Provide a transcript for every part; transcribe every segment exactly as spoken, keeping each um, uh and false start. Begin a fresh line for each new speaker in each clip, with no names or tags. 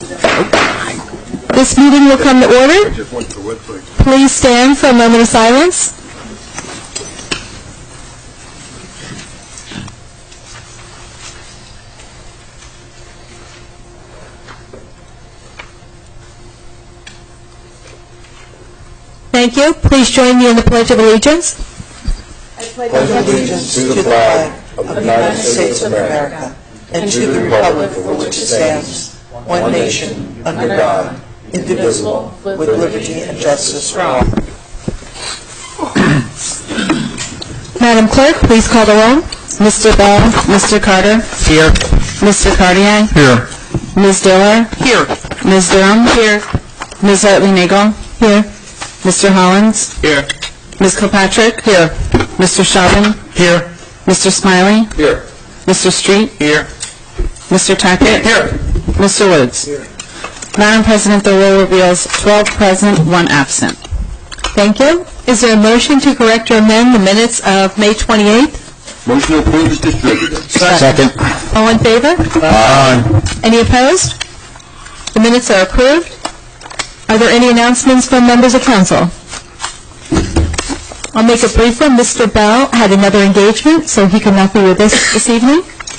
This meeting will come to order. Please stand for a moment of silence. Thank you. Please join me in the Pledge of Allegiance.
I pledge allegiance to the flag of the United States of America and to the republic for which it stands, one nation, under God, indivisible, with liberty and justice for all.
Madam Clerk, please call the roll.
Mister Bell, Mister Carter.
Here.
Mister Cartier.
Here.
Miz Diller.
Here.
Miz Durham.
Here.
Miz Hartley Nagel.
Here.
Mister Hollins.
Here.
Miz Kilpatrick. Here. Mister Chauvin.
Here.
Mister Smiley.
Here.
Mister Street.
Here.
Mister Tackett.
Here.
Mister Woods.
Here.
Madam President, the roll reveals twelve present, one absent.
Thank you. Is there a motion to correct or amend the minutes of May twenty-eighth?
Motion approved is distributed.
Second.
All in favor?
Aye.
Any opposed? The minutes are approved. Are there any announcements from members of council? I'll make a brief one. Mister Bell had another engagement, so he could not be with us this evening.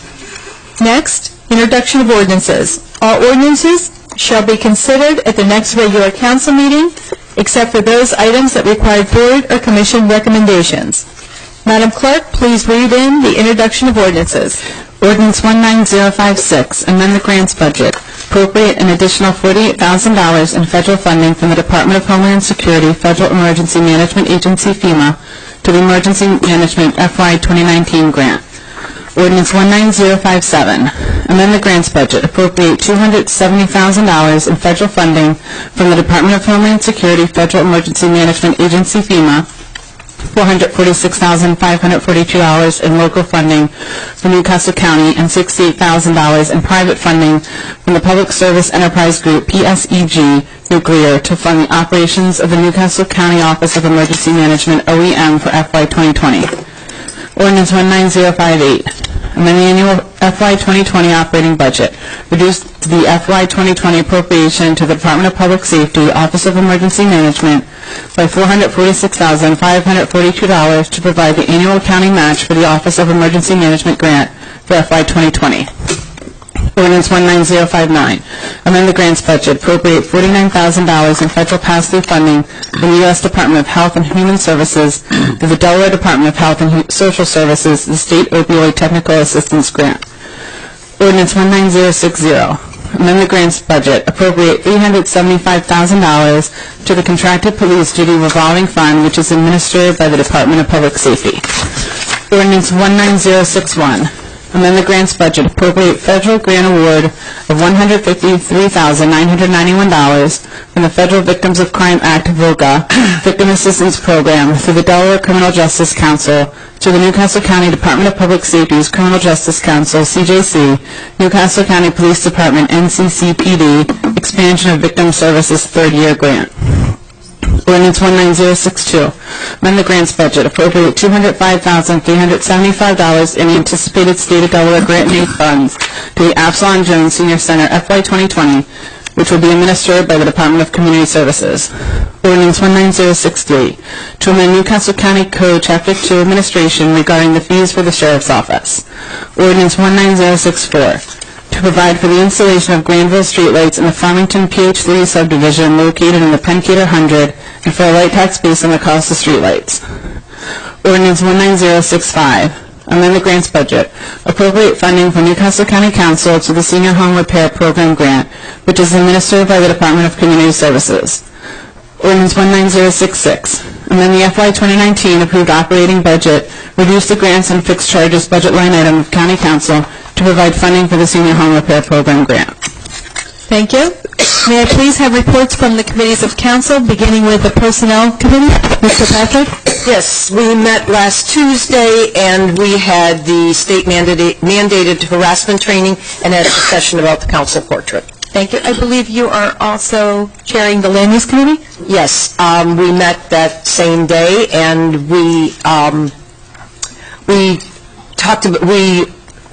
Next, introduction of ordinances. All ordinances shall be considered at the next regular council meeting, except for those items that require board or commission recommendations. Madam Clerk, please read in the introduction of ordinances.
Ordinance one nine zero five six, amend the grants budget, appropriate an additional forty-eight thousand dollars in federal funding from the Department of Homeland Security Federal Emergency Management Agency FEMA to the Emergency Management F Y twenty nineteen grant. Ordinance one nine zero five seven, amend the grants budget, appropriate two hundred seventy thousand dollars in federal funding from the Department of Homeland Security Federal Emergency Management Agency FEMA, four hundred forty-six thousand five hundred forty-two dollars in local funding from Newcastle County, and sixty-eight thousand dollars in private funding from the Public Service Enterprise Group, P S E G, Nuclear, to fund the operations of the Newcastle County Office of Emergency Management, O E M, for F Y twenty twenty. Ordinance one nine zero five eight, amend the annual F Y twenty twenty operating budget, reduce the F Y twenty twenty appropriation to the Department of Public Safety, Office of Emergency Management, by four hundred forty-six thousand five hundred forty-two dollars to provide the annual county match for the Office of Emergency Management grant for F Y twenty twenty. Ordinance one nine zero five nine, amend the grants budget, appropriate forty-nine thousand dollars in federal pass-through funding from the U S Department of Health and Human Services to the Delaware Department of Health and Social Services, the State Opioid Technical Assistance Grant. Ordinance one nine zero six zero, amend the grants budget, appropriate three hundred seventy-five thousand dollars to the Contracted Police Duty Revolving Fund, which is administered by the Department of Public Safety. Ordinance one nine zero six one, amend the grants budget, appropriate federal grant award of one hundred fifty-three thousand nine hundred ninety-one dollars from the Federal Victims of Crime Act, VOCA, Victim Assistance Program through the Delaware Criminal Justice Council to the Newcastle County Department of Public Safety's Criminal Justice Council, C J C, Newcastle County Police Department, N C C P D, Expansion of Victim Services Third Year Grant. Ordinance one nine zero six two, amend the grants budget, appropriate two hundred five thousand three hundred seventy-five dollars in anticipated State of Delaware grant and aid funds to the Absalom Jones Senior Center F Y twenty twenty, which will be administered by the Department of Community Services. Ordinance one nine zero six three, to amend Newcastle County Code Chapter two Administration regarding the fees for the Sheriff's Office. Ordinance one nine zero six four, to provide for the installation of Granville streetlights in the Farmington P H three subdivision located in the Pencader one hundred, and for a light tax based on the cost of streetlights. Ordinance one nine zero six five, amend the grants budget, appropriate funding from Newcastle County Council to the Senior Home Repair Program grant, which is administered by the Department of Community Services. Ordinance one nine zero six six, amend the F Y twenty nineteen approved operating budget, reduce the grants and fixed charges budget line item of County Council to provide funding for the Senior Home Repair Program grant.
Thank you. May I please have reports from the committees of council, beginning with the Personnel Committee? Mister Patrick?
Yes, we met last Tuesday, and we had the state mandated, mandated harassment training and had a discussion about the council portrait.
Thank you. I believe you are also chairing the Land Use Committee?
Yes, um, we met that same day, and we um, we talked about, we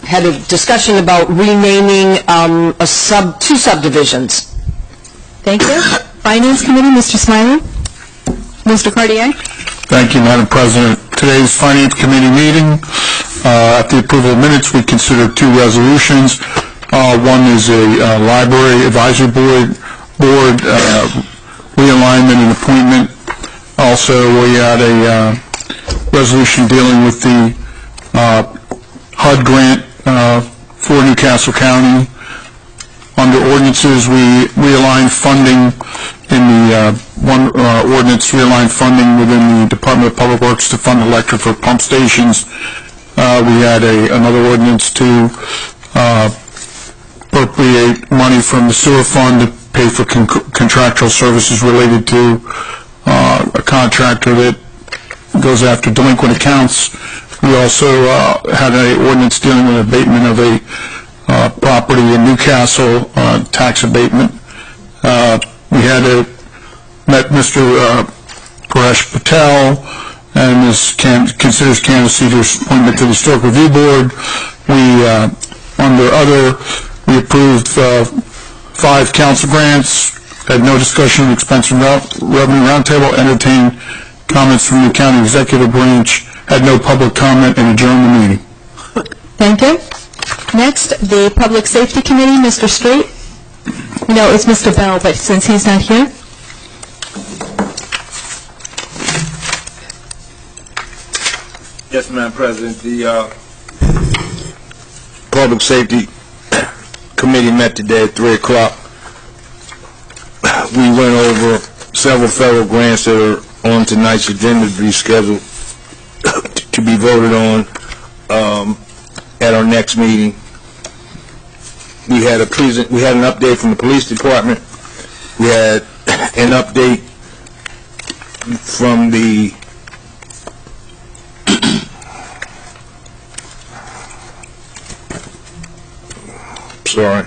had a discussion about renaming um, a sub, two subdivisions.
Thank you. Finance Committee, Mister Smiley. Mister Cartier.
Thank you, Madam President. Today's Finance Committee meeting, uh, at the approval of minutes, we consider two resolutions. Uh, one is a uh, Library Advisory Board, board uh, realignment and appointment. Also, we had a uh, resolution dealing with the uh, H U D grant uh, for Newcastle County. Under ordinances, we realigned funding in the uh, one uh, ordinance, realigned funding within the Department of Public Works to fund electric for pump stations. Uh, we had a, another ordinance to uh, appropriate money from the sewer fund to pay for con contractual services related to uh, a contractor that goes after delinquent accounts. We also uh, had an ordinance dealing with abatement of a uh, property in Newcastle, uh, tax abatement. Uh, we had a, met Mister Uh, Paresh Patel, and this can, considers Kansas City's appointment to the Historic Review Board. We, uh, under other, we approved uh, five council grants, had no discussion of expense and revenue roundtable, entertained comments from the county executive branch, had no public comment, and adjourned the meeting.
Thank you. Next, the Public Safety Committee, Mister Street. No, it's Mister Bell, but since he's not here.
Yes, Madam President. The uh, Public Safety Committee met today at three o'clock. We went over several federal grants that are on tonight's agenda to be scheduled to be voted on um, at our next meeting. We had a present. We had an update from the police department. We had an update from the sorry.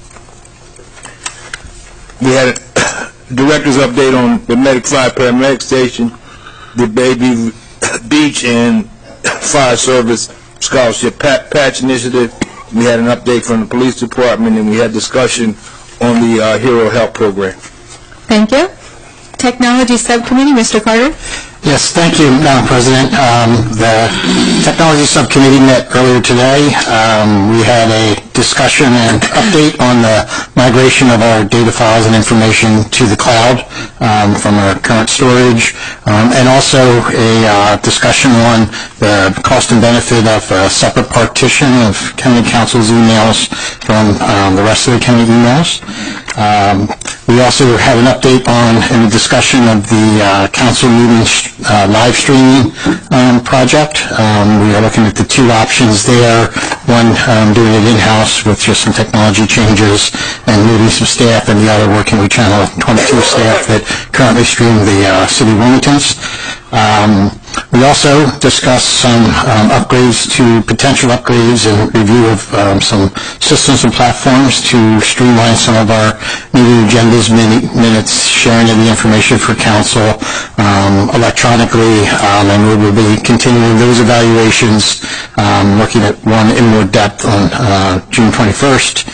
We had a director's update on the Medic Fire Paramedic Station, the Baby Beach and Fire Service Scholarship Patch Initiative. We had an update from the police department, and we had discussion on the uh, Hero Help program.
Thank you. Technology Subcommittee, Mister Carter.
Yes, thank you, Madam President. Um, the Technology Subcommittee met earlier today. Um, we had a discussion and update on the migration of our data files and information to the cloud um, from our current storage, um, and also a uh, discussion on the cost and benefit of a separate partition of county council's emails from um, the rest of the county emails. Um, we also had an update on and a discussion of the uh, council meeting uh, live streaming um, project. Um, we are looking at the two options there, one um, doing it in-house with just some technology changes and moving some staff, and the other working with Channel twenty-two staff that currently stream the uh, City Wilmingtons. Um, we also discussed some um, upgrades to potential upgrades and review of um, some systems and platforms to streamline some of our meeting agendas, mini minutes, sharing of the information for council um, electronically, um, and we will be continuing those evaluations, um, looking at one in more depth on uh, June twenty-first.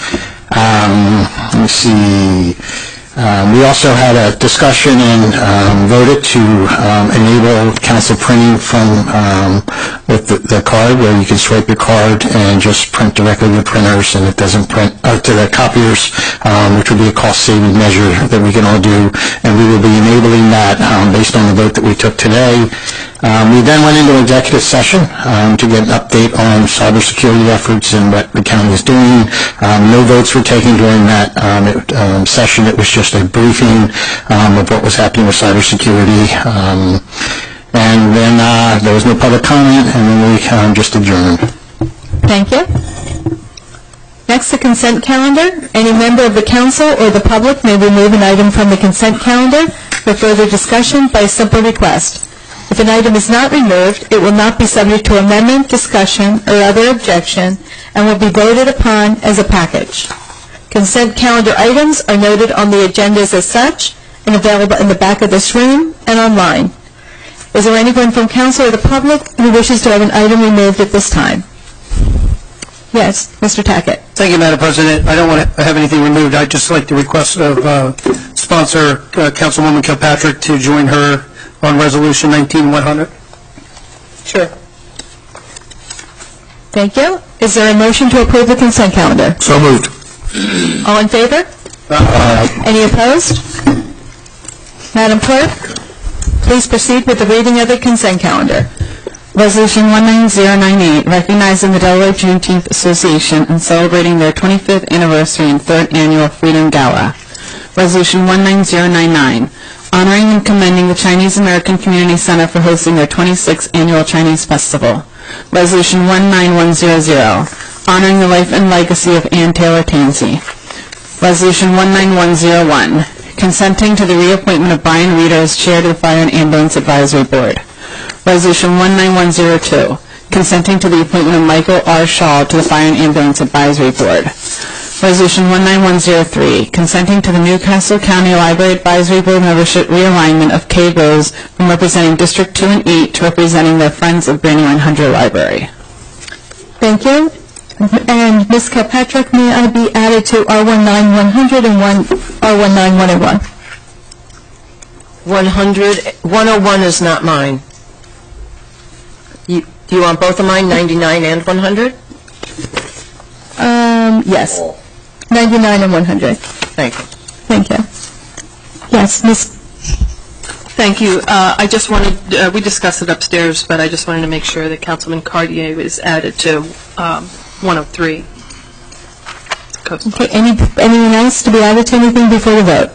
Um, let me see. Um, we also had a discussion and um, voted to um, enable council printing from um, with the, the card, where you can swipe your card and just print directly to the printers, and it doesn't print uh, to the copiers, um, which would be a cost-saving measure that we can all do, and we will be enabling that um, based on the vote that we took today. Um, we then went into executive session um, to get an update on cybersecurity efforts and what the county is doing. Um, no votes were taken during that um, it, um, session. It was just a briefing um, of what was happening with cybersecurity. Um, and then uh, there was no public comment, and then we um, just adjourned.
Thank you. Next, the consent calendar. Any member of the council or the public may remove an item from the consent calendar for further discussion by a simple request. If an item is not removed, it will not be subject to amendment, discussion, or other objection, and will be voted upon as a package. Consent calendar items are noted on the agendas as such and available in the back of this room and online. Is there anyone from council or the public who wishes to have an item removed at this time? Yes, Mister Tackett.
Thank you, Madam President. I don't want to have anything removed. I'd just like to request of uh, sponsor uh, Councilwoman Kilpatrick to join her on Resolution nineteen one hundred.
Sure.
Thank you. Is there a motion to approve the consent calendar?
So moved.
All in favor? Any opposed? Madam Clerk, please proceed with the reading of the consent calendar.
Resolution one nine zero nine eight, recognizing the Delaware Juneteenth Association and celebrating their twenty-fifth anniversary and third annual Freedom Gala. Resolution one nine zero nine nine, honoring and commending the Chinese American Community Center for hosting their twenty-sixth annual Chinese Festival. Resolution one nine one zero zero, honoring the life and legacy of Ann Taylor Tansey. Resolution one nine one zero one, consenting to the reappointment of Brian Reeder as Chair to the Fire and Ambulance Advisory Board. Resolution one nine one zero two, consenting to the appointment of Michael R. Shaw to the Fire and Ambulance Advisory Board. Resolution one nine one zero three, consenting to the Newcastle County Library Advisory Board membership realignment of Kay Rose from representing District two and eight to representing the Friends of Brandywine Hundred Library.
Thank you. And Miz Kilpatrick, may I be added to R one nine one hundred and R one nine one oh one?
one hundred, one oh one is not mine. You, do you want both of mine, ninety-nine and one hundred?
Um, yes. ninety-nine and one hundred.
Thank you.
Thank you. Yes, Miz
Thank you. Uh, I just wanted, uh, we discussed it upstairs, but I just wanted to make sure that Councilman Cartier was added to um, one oh three.
Okay, any, anyone else to be added to anything before the vote?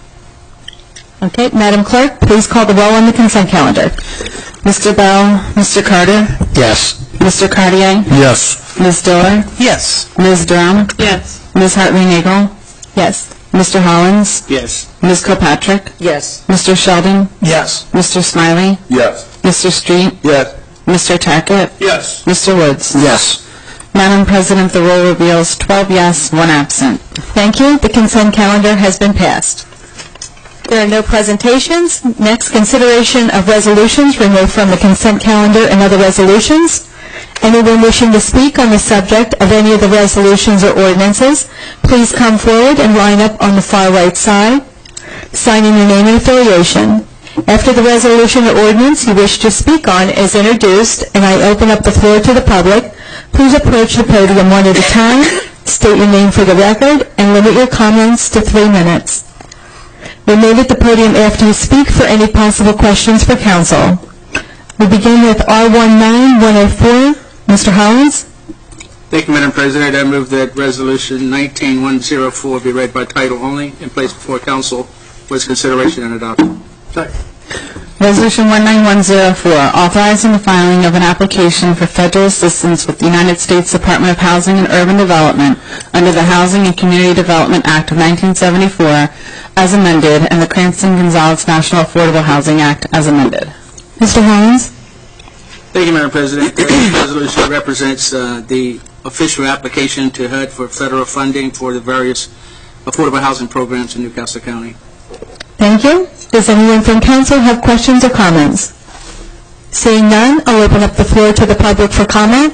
Okay, Madam Clerk, please call the roll on the consent calendar.
Mister Bell, Mister Carter,
Yes.
Mister Cartier,
Yes.
Miz Diller,
Yes.
Miz Durham,
Yes.
Miz Hartley-Nagel,
Yes.
Mister Hollins,
Yes.
Miz Kilpatrick,
Yes.
Mister Sheldon,
Yes.
Mister Smiley,
Yes.
Mister Street,
Yes.
Mister Tackett,
Yes.
Mister Woods.
Yes.
Madam President, the roll reveals twelve yes, one absent.
Thank you. The consent calendar has been passed. There are no presentations. Next, consideration of resolutions removed from the consent calendar and other resolutions. Anyone wishing to speak on the subject of any of the resolutions or ordinances, please come forward and line up on the far right side, signing your name and affiliation. After the resolution or ordinance you wish to speak on is introduced and I open up the floor to the public, please approach the podium one at a time, state your name for the record, and limit your comments to three minutes. Remain at the podium after you speak for any possible questions for council. We begin with R one nine one oh four. Mister Hollins?
Thank you, Madam President. I move that Resolution nineteen one oh four be read by title only and placed before council for its consideration and adoption.
Resolution one nine one zero four, authorizing the filing of an application for federal assistance with the United States Department of Housing and Urban Development under the Housing and Community Development Act of nineteen seventy-four as amended and the Cranston-Gonzalez National Affordable Housing Act as amended.
Mister Hollins?
Thank you, Madam President. This resolution represents uh, the official application to H U D for federal funding for the various affordable housing programs in Newcastle County.
Thank you. Does anyone from council have questions or comments? Seeing none, I'll open up the floor to the public for comment.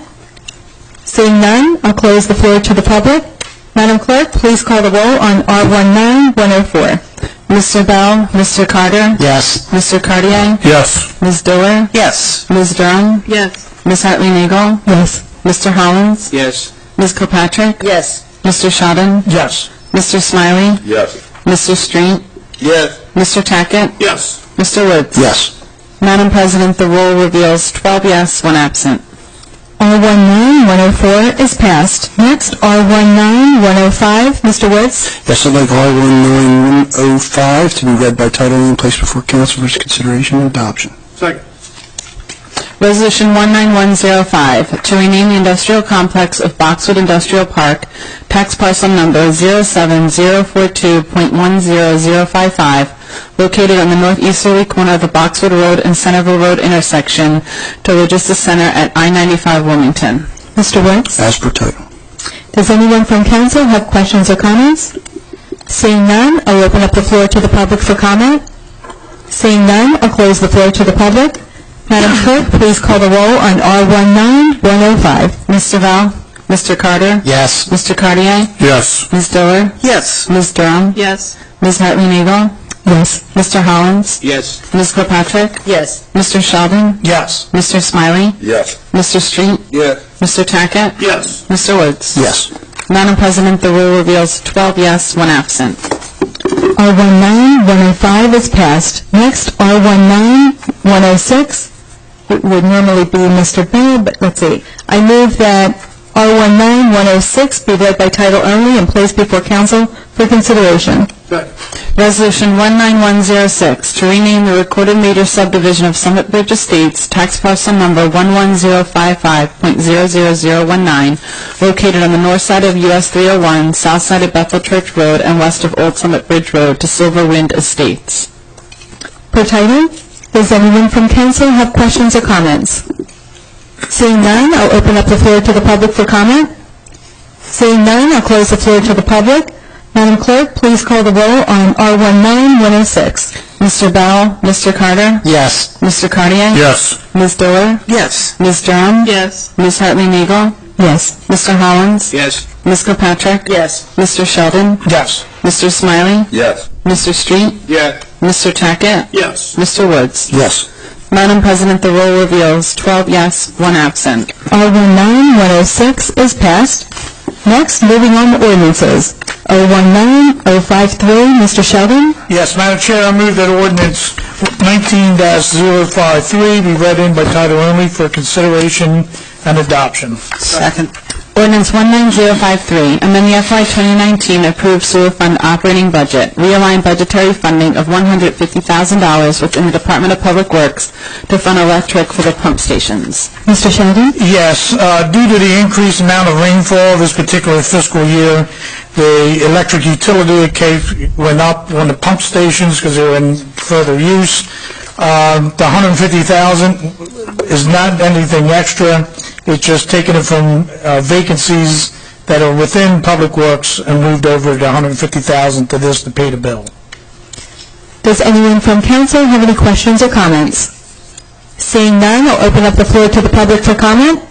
Seeing none, I'll close the floor to the public. Madam Clerk, please call the roll on R one nine one oh four.
Mister Bell, Mister Carter,
Yes.
Mister Cartier,
Yes.
Miz Diller,
Yes.
Miz Durham,
Yes.
Miz Hartley-Nagel,
Yes.
Mister Hollins,
Yes.
Miz Kilpatrick,
Yes.
Mister Sheldon,
Yes.
Mister Smiley,
Yes.
Mister Street,
Yes.
Mister Tackett,
Yes.
Mister Woods.
Yes.
Madam President, the roll reveals twelve yes, one absent.
R one nine one oh four is passed. Next, R one nine one oh five. Mister Woods?
Yes, I'd like R one nine one oh five to be read by title only and placed before council for its consideration and adoption.
Second.
Resolution one nine one zero five, to rename the industrial complex of Boxwood Industrial Park, tax parcel number zero seven zero four two point one zero zero five five, located on the northeasterly corner of the Boxwood Road and Centerville Road intersection, to Logistics Center at I ninety-five Wilmington.
Mister Woods?
As per title.
Does anyone from council have questions or comments? Seeing none, I'll open up the floor to the public for comment. Seeing none, I'll close the floor to the public. Madam Clerk, please call the roll on R one nine one oh five.
Mister Bell, Mister Carter?
Yes.
Mister Cartier?
Yes.
Miz Diller?
Yes.
Miz Durham?
Yes.
Miz Hartley Nagel?
Yes.
Mister Hollins?
Yes.
Miz Kilpatrick?
Yes.
Mister Sheldon?
Yes.
Mister Smiley?
Yes.
Mister Street?
Yes.
Mister Tackett?
Yes.
Mister Woods?
Yes.
Madam President, the rule reveals twelve yes, one absent.
R nineteen one oh five is passed. Next, R nineteen one oh six would would normally be Mister Bell, but let's see. I move that R nineteen one oh six be read by title only and placed before council for consideration.
Resolution one nine one zero six, to rename the recorded major subdivision of Summit Bridge Estates, tax parcel number one one zero five five point zero zero zero one nine, located on the north side of U S three oh one, south side of Bethel Church Road, and west of Old Summit Bridge Road, to Silver Wind Estates.
Per title, does anyone from council have questions or comments? Seeing none, I'll open up the floor to the public for comment. Seeing none, I'll close the floor to the public. Madam Clerk, please call the roll on R nineteen one oh six.
Mister Bell? Mister Carter?
Yes.
Mister Cartier?
Yes.
Miz Diller?
Yes.
Miz Durham?
Yes.
Miz Hartley Nagel?
Yes.
Mister Hollins?
Yes.
Miz Kilpatrick?
Yes.
Mister Sheldon?
Yes.
Mister Smiley?
Yes.
Mister Street?
Yes.
Mister Tackett?
Yes.
Mister Woods?
Yes.
Madam President, the roll reveals twelve yes, one absent.
R nineteen one oh six is passed. Next, moving on to ordinances. R nineteen oh five three, Mister Sheldon.
Yes, Madam Chair, I move that ordinance nineteen dash zero five three be read in by title only for consideration and adoption.
Second.
Ordinance one nine zero five three, amend the F Y twenty nineteen approved sewer fund operating budget, realign budgetary funding of one hundred fifty thousand dollars within the Department of Public Works to fund electric for the pump stations.
Mister Sheldon.
Yes, uh, due to the increased amount of rainfall this particular fiscal year, the electric utility account went up on the pump stations because they were in further use. Um, the one hundred fifty thousand dollars is not anything extra. It's just taking it from uh, vacancies that are within Public Works and moved over to one hundred fifty thousand dollars to this to pay the bill.
Does anyone from council have any questions or comments? Seeing none, I'll open up the floor to the public for comment.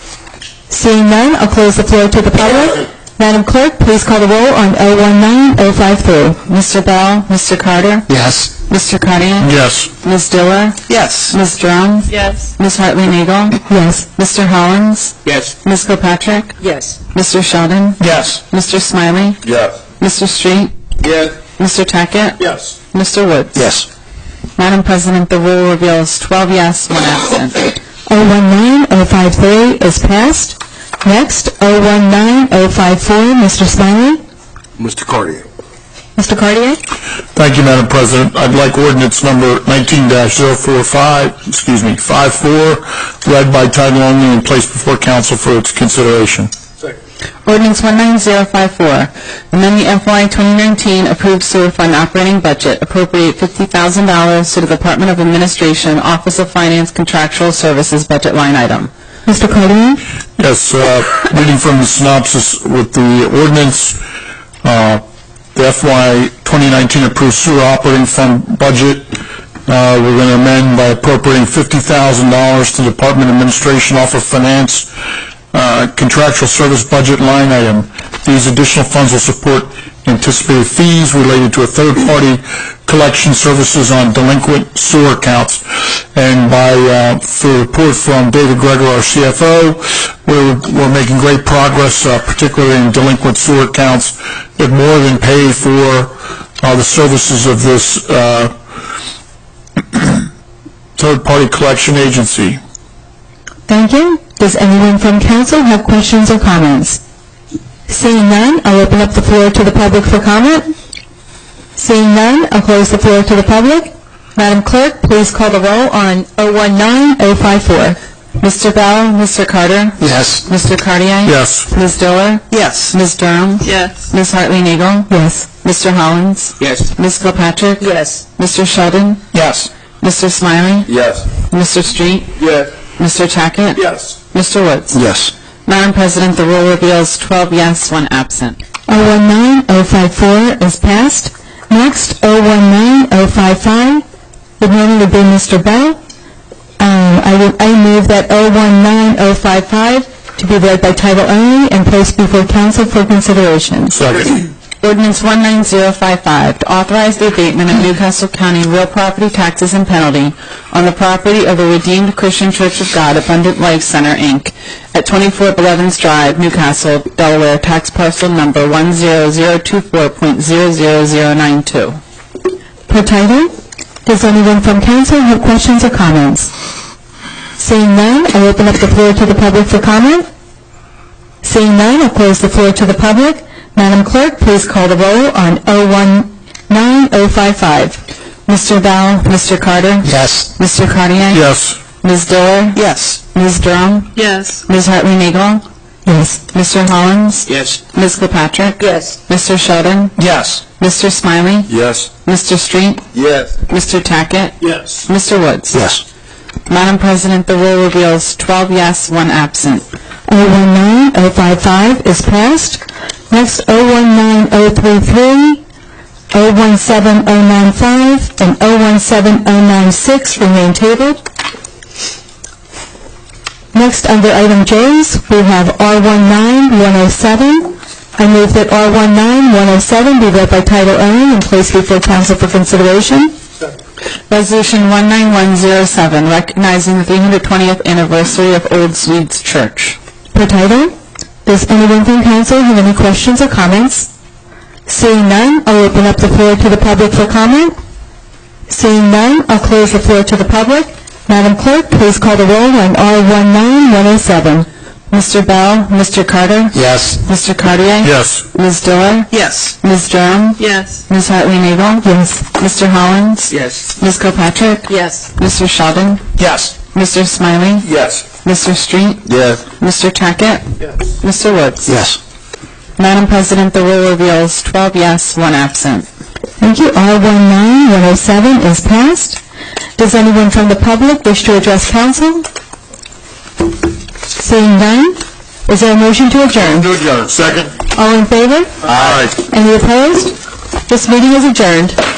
Seeing none, I'll close the floor to the public. Madam Clerk, please call the roll on O nineteen oh five three.
Mister Bell? Mister Carter?
Yes.
Mister Cartier?
Yes.
Miz Diller?
Yes.
Miz Durham?
Yes.
Miz Hartley Nagel?
Yes.
Mister Hollins?
Yes.
Miz Kilpatrick?
Yes.
Mister Sheldon?
Yes.
Mister Smiley?
Yes.
Mister Street?
Yes.
Mister Tackett?
Yes.
Mister Woods?
Yes.
Madam President, the rule reveals twelve yes, one absent.
O nineteen oh five three is passed. Next, O nineteen oh five four, Mister Smiley.
Mister Cartier.
Mister Cartier.
Thank you, Madam President. I'd like ordinance number nineteen dash zero four five, excuse me, five four, read by title only and placed before council for its consideration.
Ordinance one nine zero five four, amend the F Y twenty nineteen approved sewer fund operating budget, appropriate fifty thousand dollars to the Department of Administration, Office of Finance Contractual Services budget line item.
Mister Cartier.
Yes, uh, reading from the synopsis with the ordinance, uh, the F Y twenty nineteen approved sewer operating fund budget, uh, we're going to amend by appropriating fifty thousand dollars to the Department of Administration, Office of Finance, uh, contractual service budget line item. These additional funds will support anticipated fees related to a third-party collection services on delinquent sewer accounts. And by, uh, for a report from David Gregor, our C F O, we're, we're making great progress, uh, particularly in delinquent sewer accounts. It more than paid for uh, the services of this uh, third-party collection agency.
Thank you. Does anyone from council have questions or comments? Seeing none, I'll open up the floor to the public for comment. Seeing none, I'll close the floor to the public. Madam Clerk, please call the roll on O nineteen oh five four.
Mister Bell? Mister Carter?
Yes.
Mister Cartier?
Yes.
Miz Diller?
Yes.
Miz Durham?
Yes.
Miz Hartley Nagel?
Yes.
Mister Hollins?
Yes.
Miz Kilpatrick?
Yes.
Mister Sheldon?
Yes.
Mister Smiley?
Yes.
Mister Street?
Yes.
Mister Tackett?
Yes.
Mister Woods?
Yes.
Madam President, the rule reveals twelve yes, one absent.
O nineteen oh five four is passed. Next, O nineteen oh five five would normally be Mister Bell. Um, I would, I move that O nineteen oh five five to be read by title only and placed before council for consideration.
Second.
Ordinance one nine zero five five, to authorize the abatement of Newcastle County real property taxes and penalty on the property of the Redeemed Christian Church of God Abundant Life Center, Incorporated at twenty-four Blevins Drive, Newcastle, Delaware, tax parcel number one zero zero two four point zero zero zero nine two.
Per title, does anyone from council have questions or comments? Seeing none, I open up the floor to the public for comment. Seeing none, I'll close the floor to the public. Madam Clerk, please call the roll on oh one nine oh five five.
Mister Bell, Mister Carter,
Yes.
Mister Cartier,
Yes.
Miz Diller,
Yes.
Miz Durham,
Yes.
Miz Hartley Nagel,
Yes.
Mister Hollins,
Yes.
Miz Kilpatrick,
Yes.
Mister Sheldon,
Yes.
Mister Smiley,
Yes.
Mister Street,
Yes.
Mister Tackett,
Yes.
Mister Woods.
Yes.
Madam President, the rule reveals twelve yes, one absent.
oh one nine oh five five is passed. Next, oh one nine oh three three, oh one seven oh nine five, and oh one seven oh nine six remain tabled. Next, under item J's, we have R one nine one oh seven. I move that R one nine one oh seven be read by title only and placed before council for consideration.
Resolution one nine one zero seven, recognizing the three hundred twentieth anniversary of Old Swedes Church.
Per title, does anyone from council have any questions or comments? Seeing none, I'll open up the floor to the public for comment. Seeing none, I'll close the floor to the public. Madam Clerk, please call the roll on R one nine one oh seven.
Mister Bell, Mister Carter,
Yes.
Mister Cartier,
Yes.
Miz Diller,
Yes.
Miz Durham,
Yes.
Miz Hartley Nagel,
Yes.
Mister Hollins,
Yes.
Miz Kilpatrick,
Yes.
Mister Sheldon,
Yes.
Mister Smiley,
Yes.
Mister Street,
Yes.
Mister Tackett,
Yes.
Mister Woods.
Yes.
Madam President, the rule reveals twelve yes, one absent.
Thank you. R one nine one oh seven is passed. Does anyone from the public wish to address council? Seeing none, is there a motion to adjourn?
To adjourn. Second.
All in favor?
Aye.
Any opposed? This meeting is adjourned.